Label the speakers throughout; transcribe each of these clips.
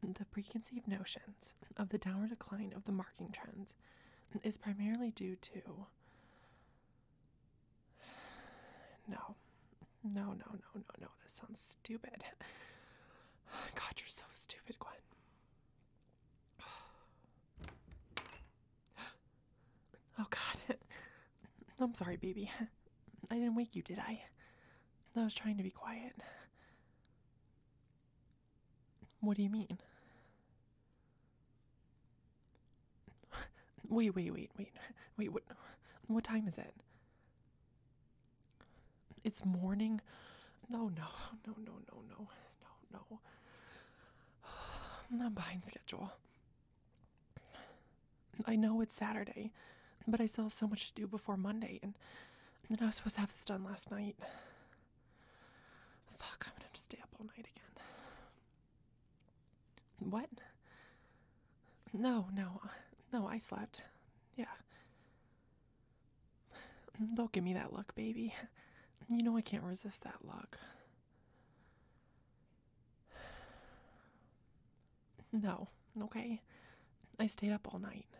Speaker 1: The preconceived notions of the downward decline of the marking trends is primarily due to... No. No. This sounds stupid. God, you're so stupid, Gwen. Oh, God. I'm sorry, baby. I didn't wake you, did I? I was trying to be quiet. What do you mean? Wait. What time is it? It's morning? No. I'm behind schedule. I know it's Saturday, but I still have so much to do before Monday, and then I was supposed to have this done last night. Fuck, I'm gonna have to stay up all night again. What? No, I slept. Yeah. Don't give me that look, baby. You know I can't resist that look. No, okay? I stayed up all night.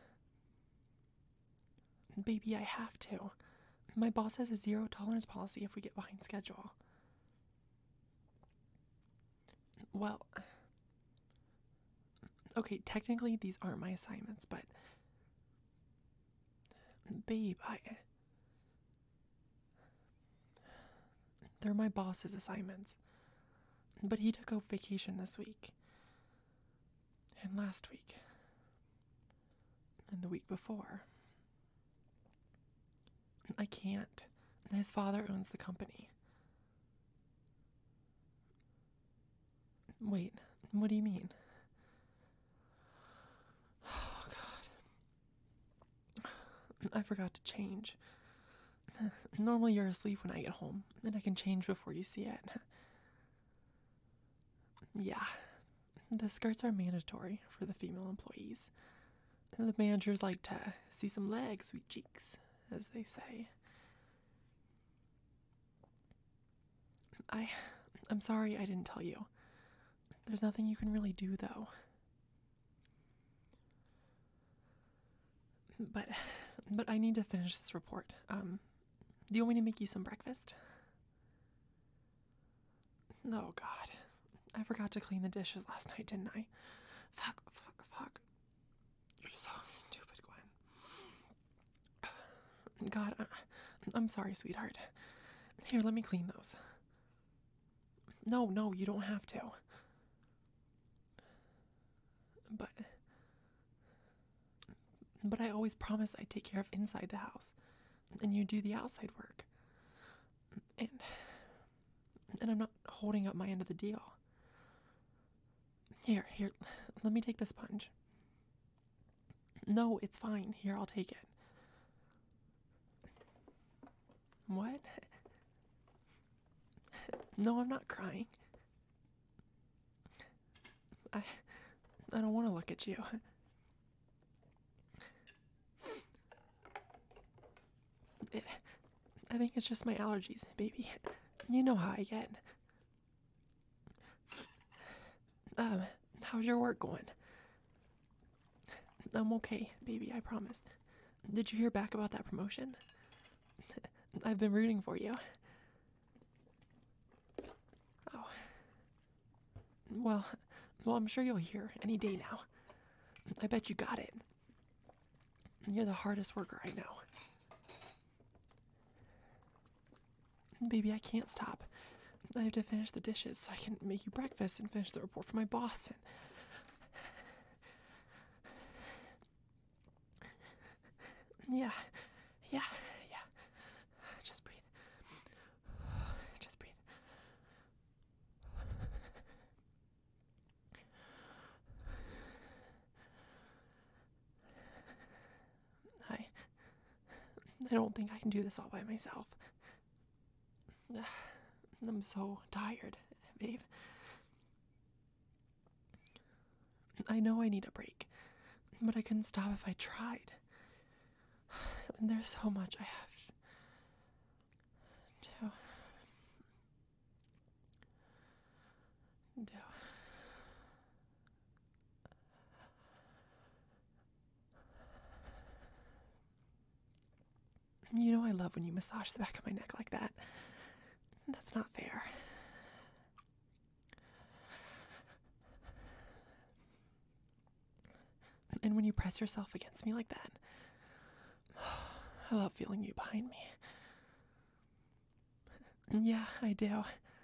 Speaker 1: Baby, I have to. My boss has a zero tolerance policy if we get behind schedule. Well, okay, technically these aren't my assignments, but... Babe, they're my boss's assignments. But he took a vacation this week. And last week. And the week before. I can't. His father owns the company. Wait, what do you mean? Oh, God. I forgot to change. Normally you're asleep when I get home, and I can change before you see it. Yeah, the skirts are mandatory for the female employees. The managers like to see some legs, sweet cheeks, as they say. I'm sorry I didn't tell you. There's nothing you can really do, though. But I need to finish this report. Do you want me to make you some breakfast? Oh, God. I forgot to clean the dishes last night, didn't I? Fuck. You're so stupid, Gwen. God, I'm sorry, sweetheart. Here, let me clean those. No, you don't have to. But I always promise I'd take care of inside the house, and you do the outside work. And I'm not holding up my end of the deal. Here, let me take the sponge. No, it's fine. Here, I'll take it. What? No, I'm not crying. I don't want to look at you. I think it's just my allergies, baby. You know how I get. How's your work going? I'm okay, baby, I promise. Did you hear back about that promotion? I've been rooting for you. Oh. Well, I'm sure you'll hear any day now. I bet you got it. You're the hardest worker I know. Baby, I can't stop. I have to finish the dishes so I can make you breakfast and finish the report for my boss. Yeah. Just breathe. I don't think I can do this all by myself. I'm so tired, babe. I know I need a break, but I couldn't stop if I tried. There's so much I have to do. You know I love when you massage the back of my neck like that. That's not fair. And when you press yourself against me like that, I love feeling you behind me. Yeah, I do.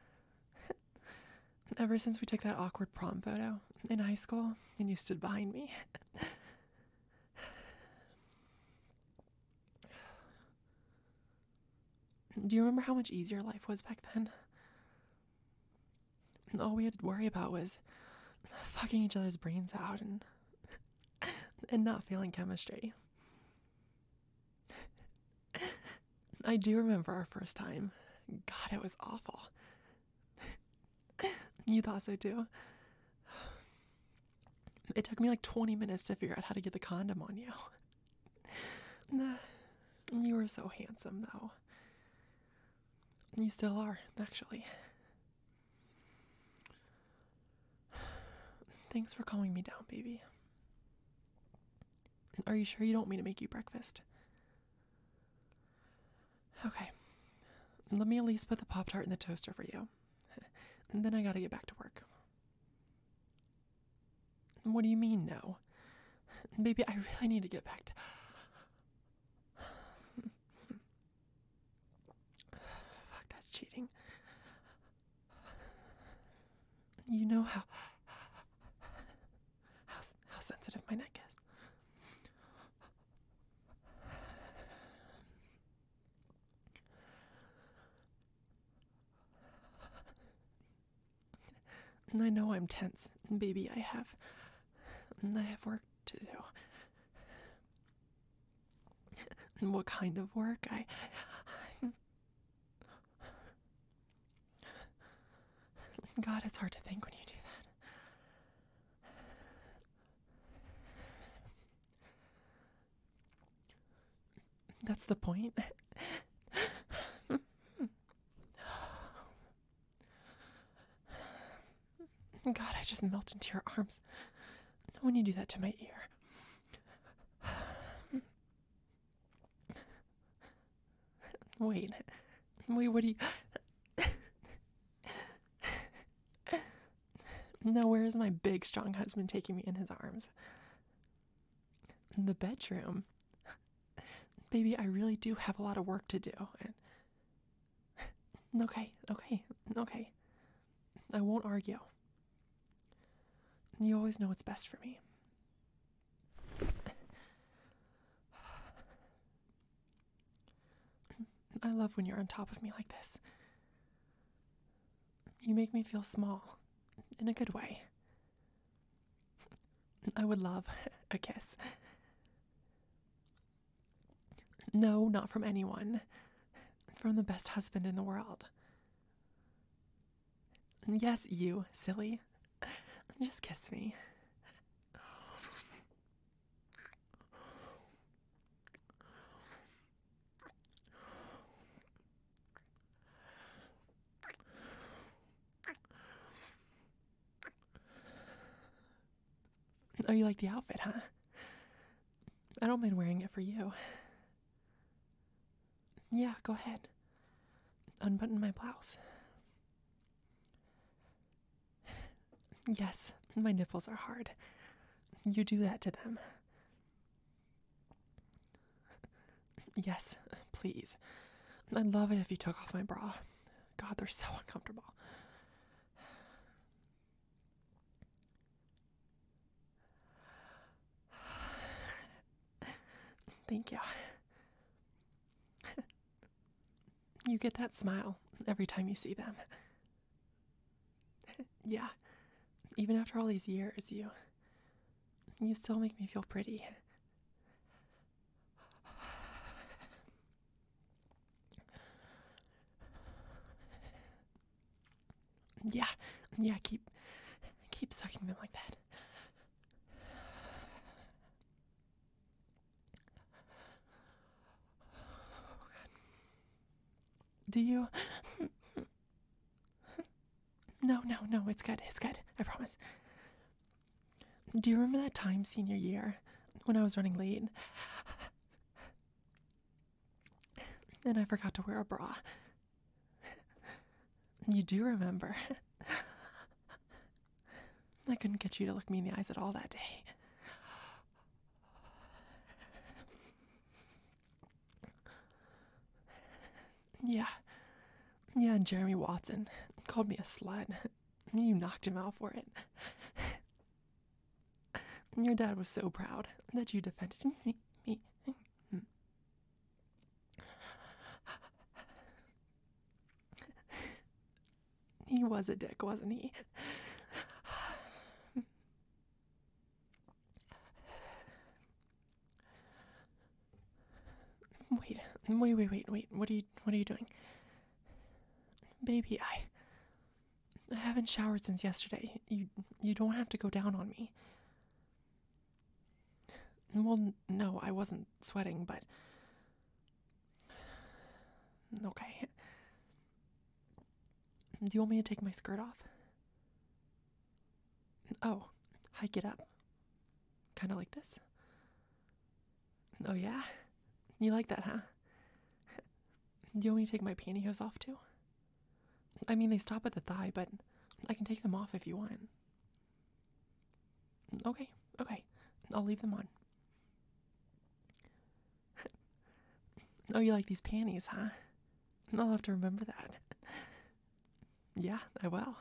Speaker 1: Ever since we took that awkward prom photo in high school and you stood behind me. Do you remember how much easier life was back then? All we had to worry about was fucking each other's brains out and not feeling chemistry. I do remember our first time. God, it was awful. You thought so too? It took me like 20 minutes to figure out how to get the condom on you. You were so handsome, though. You still are, actually. Thanks for calming me down, baby. Are you sure you don't want me to make you breakfast? Okay. Let me at least put the Pop-Tart in the toaster for you. And then I gotta get back to work. What do you mean, no? Baby, I really need to get back to... Fuck, that's cheating. You know how sensitive my neck is. And I know I'm tense. Baby, I have work to do. And what kind of work? God, it's hard to think when you do that. That's the point. God, I just melt into your arms when you do that to my ear. Wait, what do you... Now, where is my big, strong husband taking me in his arms? In the bedroom. Baby, I really do have a lot of work to do. Okay. I won't argue. You always know what's best for me. I love when you're on top of me like this. You make me feel small, in a good way. I would love a kiss. No, not from anyone. From the best husband in the world. Yes, you, silly. Just kiss me. Oh, you like the outfit, huh? I don't mind wearing it for you. Yeah, go ahead. Unbutton my blouse. Yes, my nipples are hard. You do that to them. Yes, please. I'd love it if you took off my bra. God, they're so uncomfortable. Thank you. You get that smile every time you see them. Yeah. Even after all these years, you still make me feel pretty. Yeah, keep sucking them like that. Do you? No, it's good, I promise. Do you remember that time senior year when I was running late? And I forgot to wear a bra. You do remember. I couldn't get you to look me in the eyes at all that day. Yeah. Yeah, and Jeremy Watson called me a slut. You knocked him out for it. Your dad was so proud that you defended me. He was a dick, wasn't he? Wait. What are you doing? Baby, I haven't showered since yesterday. You don't have to go down on me. Well, no, I wasn't sweating, but okay. Do you want me to take my skirt off? Oh, hike it up. Kind of like this. Oh, yeah? You like that, huh? Do you want me to take my pantyhose off, too? I mean, they stop at the thigh, but I can take them off if you want. Okay. I'll leave them on. Oh, you like these panties, huh? I'll have to remember that. Yeah, I will.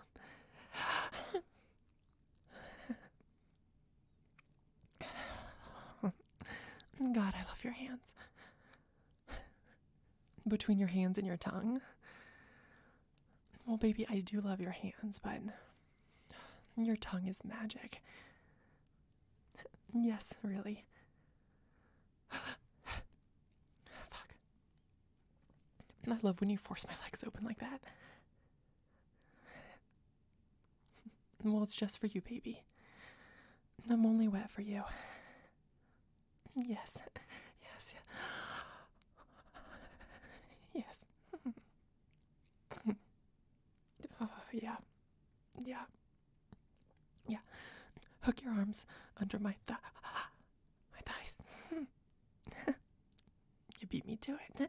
Speaker 1: God, I love your hands. Between your hands and your tongue. Well, baby, I do love your hands, but your tongue is magic. Yes, really. Fuck. I love when you force my legs open like that. Well, it's just for you, baby. I'm only wet for you. Yes. Yes. Oh, yeah. Hook your arms under my thighs. You beat me to it.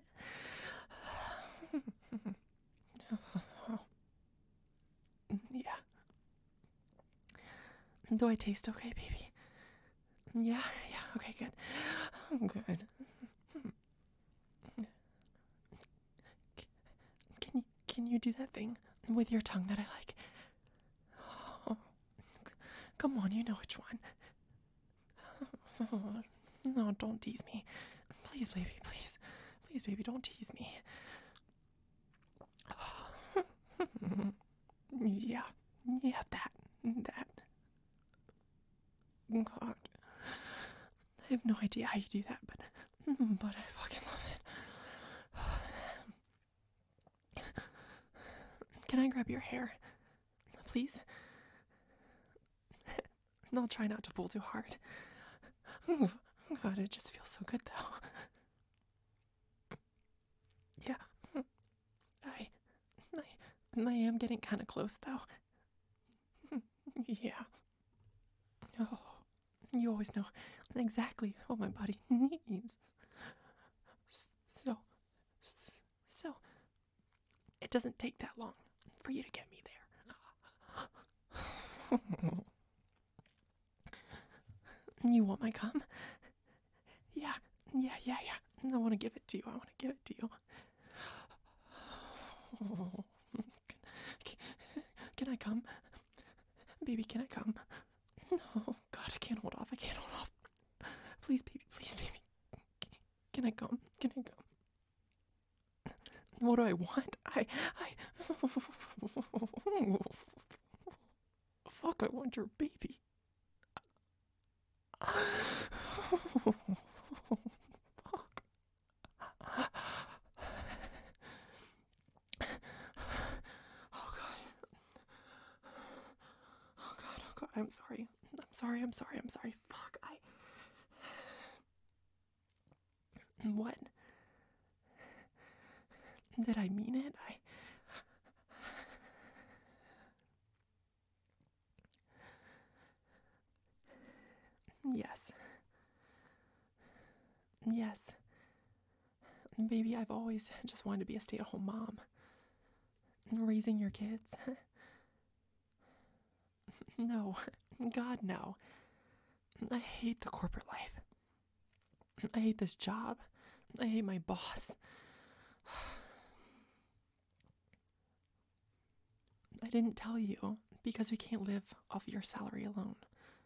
Speaker 1: Yeah. Do I taste okay, baby? Yeah, okay, good. Good. Can you do that thing with your tongue that I like? Oh, come on, you know which one. Oh, no, don't tease me. Please, baby, please. Please, baby, don't tease me. Yeah, that. God. I have no idea how you do that, but I fucking love it. Can I grab your hair? Please? I'll try not to pull too hard. God, it just feels so good, though. Yeah. I am getting kind of close, though. Yeah. Oh, you always know exactly what my body needs. So, it doesn't take that long for you to get me there. You want my cum? Yeah. I want to give it to you. Can I come? Baby, can I come? Oh, God, I can't hold off. Please, baby. Can I come? What do I want? Fuck, I want your baby. Fuck. Oh God, I'm sorry. Fuck, What? Did I mean it? Yes. Baby, I've always just wanted to be a stay-at-home mom. Raising your kids. No, God, no. I hate the corporate life. I hate this job. I hate my boss. I didn't tell you because we can't live off your salary alone.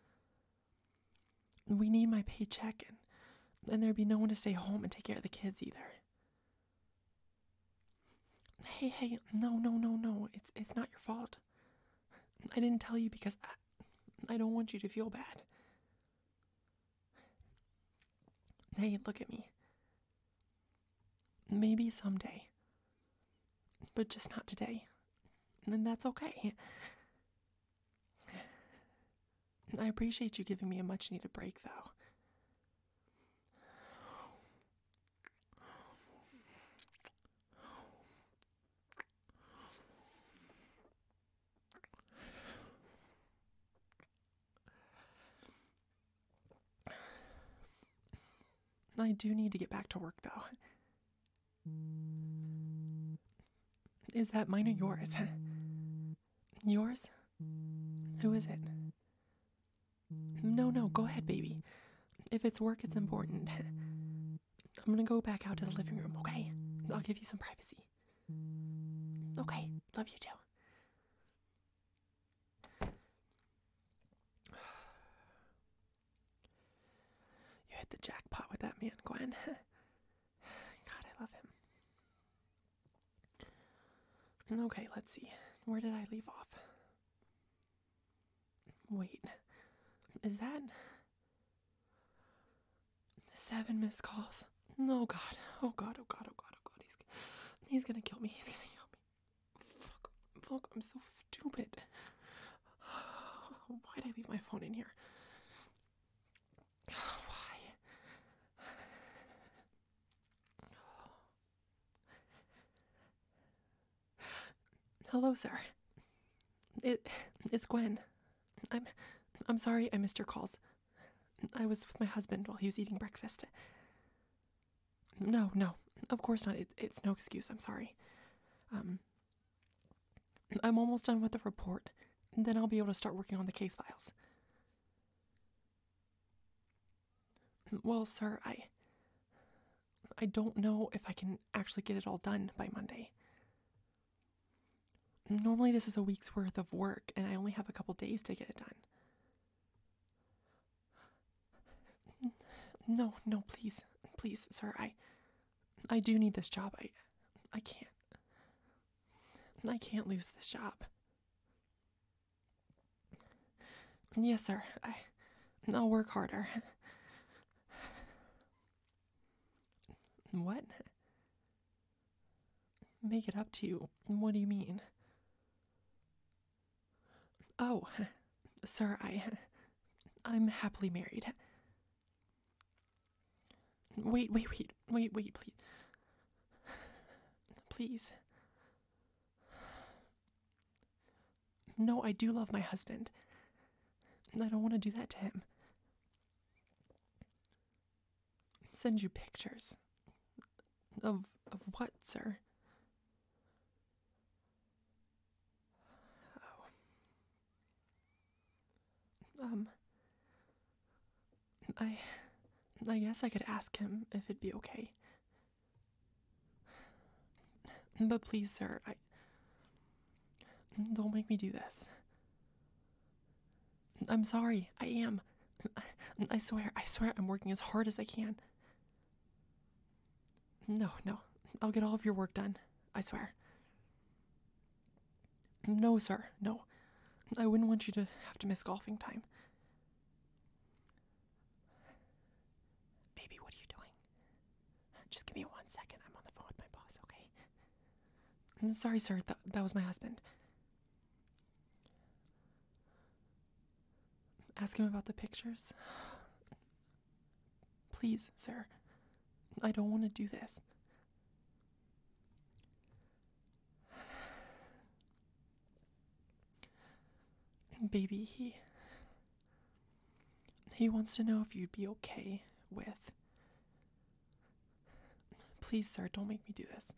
Speaker 1: We need my paycheck, and there'd be no one to stay home and take care of the kids either. Hey, no. It's not your fault. I didn't tell you because I don't want you to feel bad. Hey, look at me. Maybe someday. But just not today. And that's okay. I appreciate you giving me a much needed break, though. I do need to get back to work, though. Is that mine or yours? Yours? Who is it? No, go ahead, baby. If it's work, it's important. I'm gonna go back out to the living room, okay? I'll give you some privacy. Okay, love you too. You hit the jackpot with that man, Gwen. God, I love him. Okay, let's see. Where did I leave off? Wait, is that 7 missed calls? No, God. Oh, God. He's gonna kill me. Fuck, I'm so stupid. Why'd I leave my phone in here? Why? Hello, sir. It's Gwen. I'm sorry I missed your calls. I was with my husband while he was eating breakfast. No, of course not. It's no excuse. I'm sorry. I'm almost done with the report. Then I'll be able to start working on the case files. Well, sir, I don't know if I can actually get it all done by Monday. Normally this is a week's worth of work, and I only have a couple days to get it done. No, please, sir, I do need this job. I can't lose this job. Yes, sir, I'll work harder. What? Make it up to you? What do you mean? Oh, sir, I'm happily married. Wait, please. Please. No, I do love my husband. I don't want to do that to him. Send you pictures. Of what, sir? Oh. I guess I could ask him if it'd be okay. But please, sir, don't make me do this. I'm sorry, I am. I swear I'm working as hard as I can. No, I'll get all of your work done, I swear. No, sir, no. I wouldn't want you to have to miss golfing time. Baby, what are you doing? Just give me 1 second. I'm on the phone with my boss, okay? I'm sorry, sir. That was my husband. Ask him about the pictures. Please, sir. I don't want to do this. Baby, he wants to know if you'd be okay with... Please, sir, don't make me do this.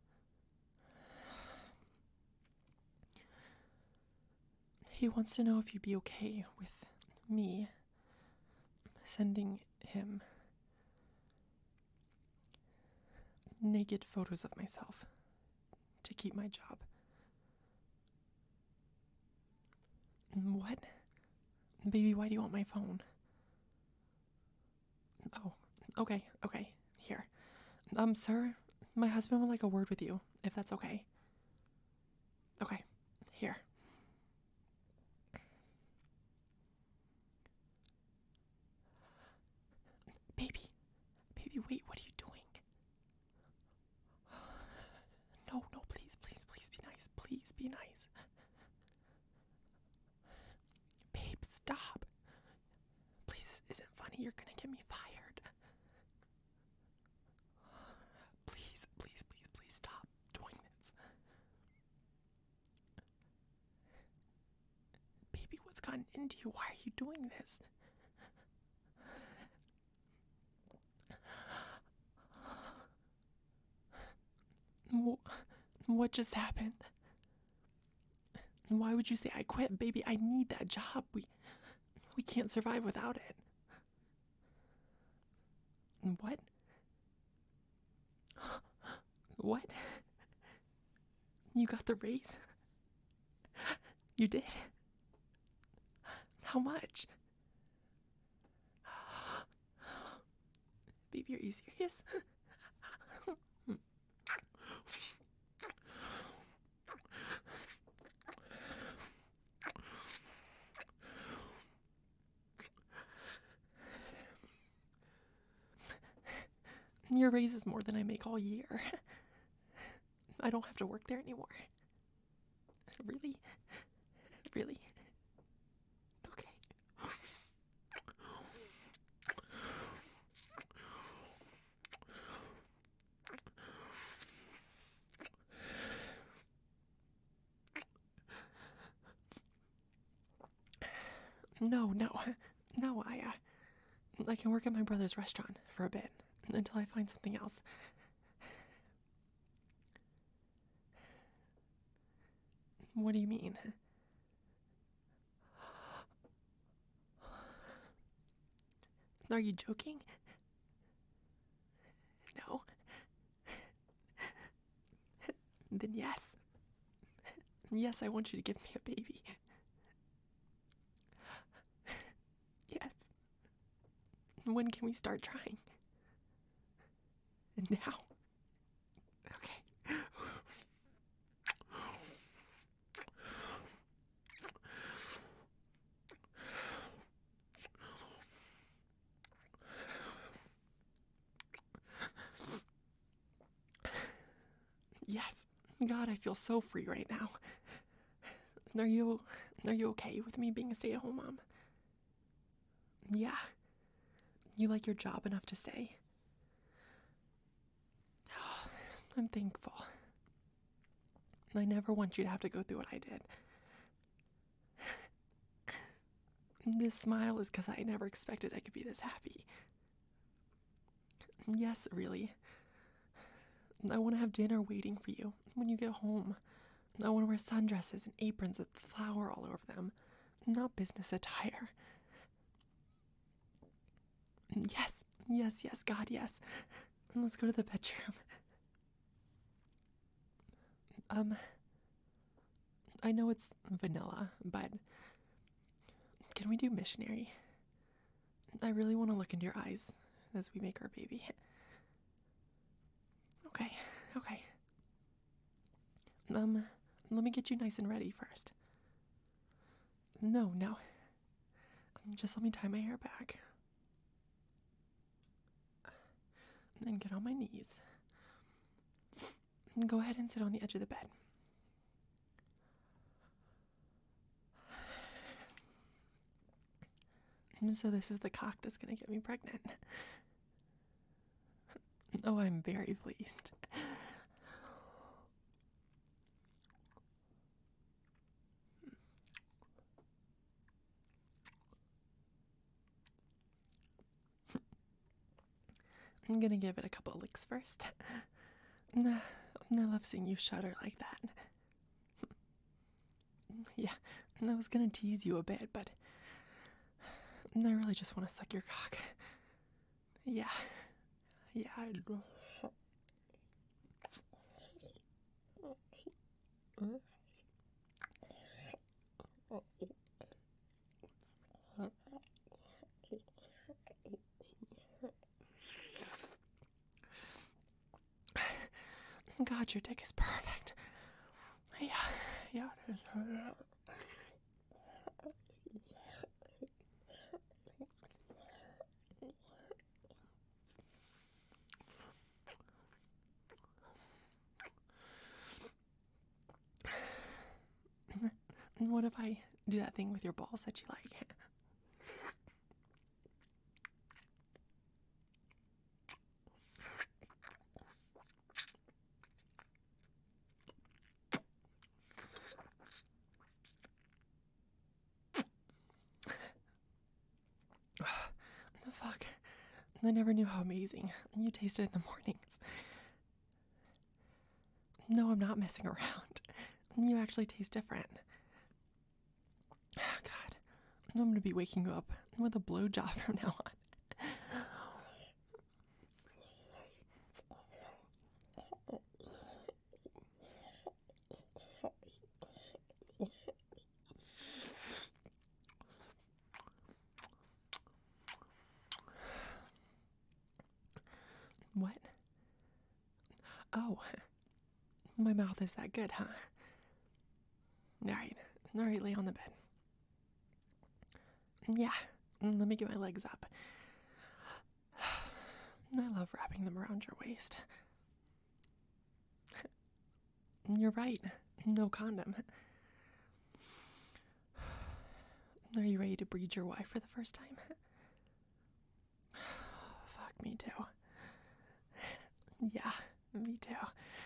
Speaker 1: He wants to know if you'd be okay with me sending him naked photos of myself to keep my job. What? Baby, why do you want my phone? Oh, okay, here. Sir, my husband would like a word with you, if that's okay. Okay, here. Baby, wait, what are you doing? No, please be nice. Please be nice. Babe, stop. Please, this isn't funny. You're gonna get me fired. Please stop doing this. Baby, what's gotten into you? Why are you doing this? What just happened? Why would you say I quit? Baby, I need that job. We can't survive without it. What? What? You got the raise? You did? How much? Baby, are you serious? Your raise is more than I make all year. I don't have to work there anymore. Really? Okay. No, I can work at my brother's restaurant for a bit until I find something else. What do you mean? Are you joking? No. Then yes. Yes, I want you to give me a baby. Yes. When can we start trying? Now. Okay. Yes. God, I feel so free right now. Are you okay with me being a stay-at-home mom? Yeah. You like your job enough to stay? I'm thankful. I never want you to have to go through what I did. This smile is because I never expected I could be this happy. Yes, really. I want to have dinner waiting for you when you get home. I want to wear sundresses and aprons with flour all over them, not business attire. Yes, God, yes. Let's go to the bedroom. I know it's vanilla, but can we do missionary? I really want to look into your eyes as we make our baby. Okay. Let me get you nice and ready first. No. Just let me tie my hair back. And then get on my knees. And go ahead and sit on the edge of the bed. So this is the cock that's gonna get me pregnant. Oh, I'm very pleased. I'm gonna give it a couple licks first. I love seeing you shudder like that. Yeah, I was gonna tease you a bit, but I really just want to suck your cock. Yeah. God, your dick is perfect. Yeah, it is. What if I do that thing with your balls that you like? The fuck? I never knew how amazing you tasted in the mornings. No, I'm not messing around. You actually taste different. Oh, God, I'm gonna be waking you up with a blowjob from now on. What? Oh, my mouth is that good, huh? Alright, lay on the bed. Yeah, let me get my legs up. I love wrapping them around your waist. You're right, no condom. Are you ready to breed your wife for the first time? Fuck, me too. Yeah, me too.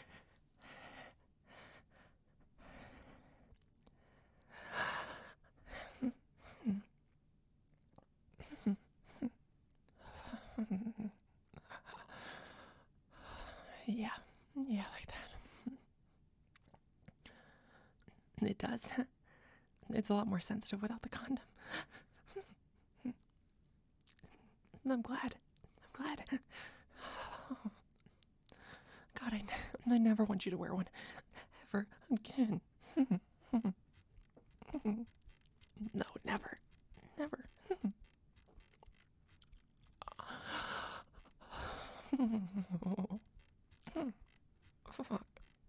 Speaker 1: Yeah, like that. It does. It's a lot more sensitive without the condom. I'm glad. God, I never want you to wear one. Ever again. No, never. Fuck.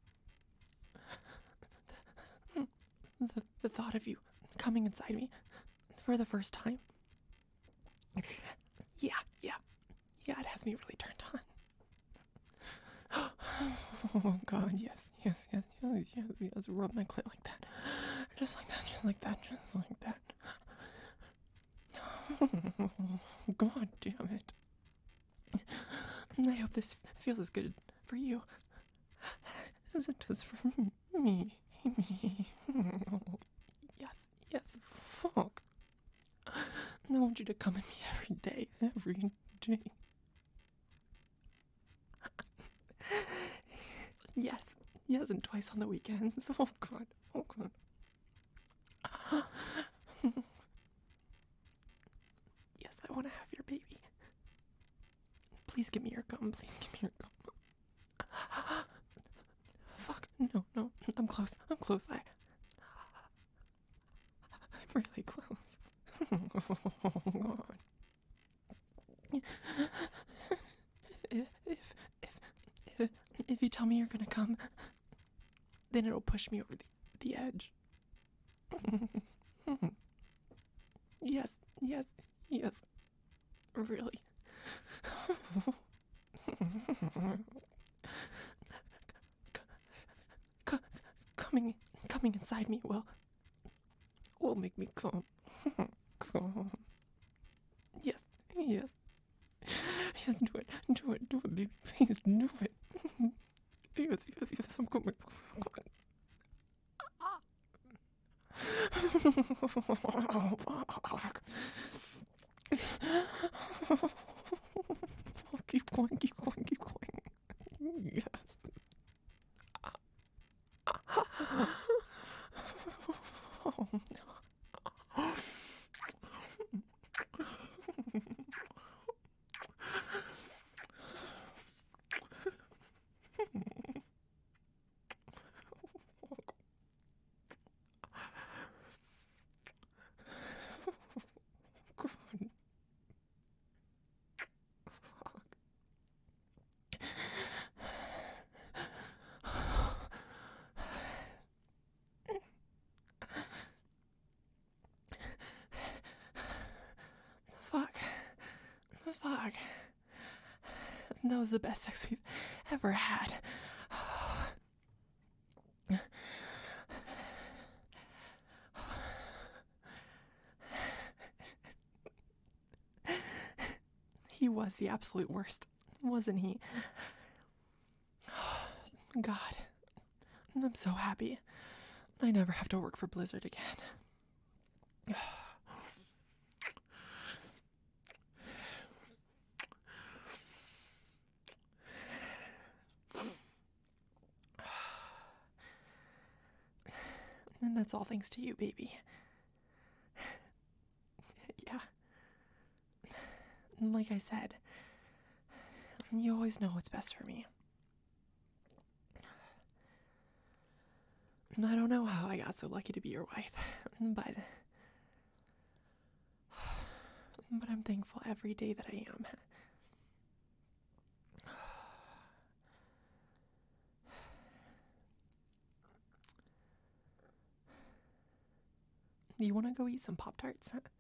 Speaker 1: The thought of you coming inside me for the first time. Yeah, it has me really turned on. Oh God, yes. Rub my clit like that. Just like that. God damn it. I hope this feels as good for you as it does for me. Yes, fuck. I want you to come at me every day. Yes, and twice on the weekends. Oh God. Yes, I want to have your baby. Please give me your gum. Fuck, no, I'm close. I'm really close. Oh God. If you tell me you're gonna come, then it'll push me over the edge. Yes. Really. Coming inside me will make me come. Yes. Yes, do it, baby. Please do it. Yes, I'm coming. Oh, fuck. Keep going, keep going, keep going. Yes. Oh, no. Fuck. Fuck. That was the best sex we've ever had. He was the absolute worst, wasn't he? God, I'm so happy. I never have to work for Blizzard again. And that's all thanks to you, baby. Yeah. And like I said, you always know what's best for me. And I don't know how I got so lucky to be your wife, but I'm thankful every day that I am. You want to go eat some Pop-Tarts?